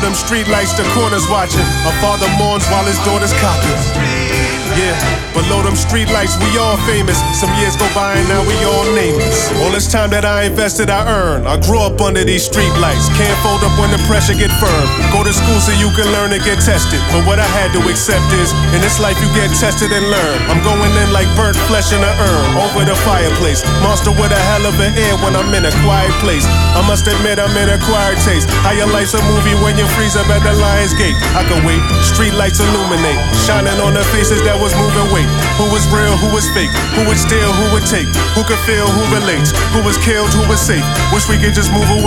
them street lights, the corners watching. A father mourns while his daughter's copping. Yeah, below them street lights, we all famous. Some years go by and now we all nameless. All this time that I invested, I earned. I grew up under these street lights. Can't fold up when the pressure get firm. Go to school so you can learn and get tested. But what I had to accept is, in this life you get tested and learn. I'm going in like burnt flesh in an urn, over the fireplace. Monster with a hell of an air when I'm in a quiet place. I must admit I'm in acquired taste. How your life's a movie when you freeze up at the Lion's Gate. I can wait, street lights illuminate, shining on the faces that was moving weight. Who was real, who was fake, who would steal, who would take, who could feel, who relates, who was killed, who was safe. Wish we could just move away.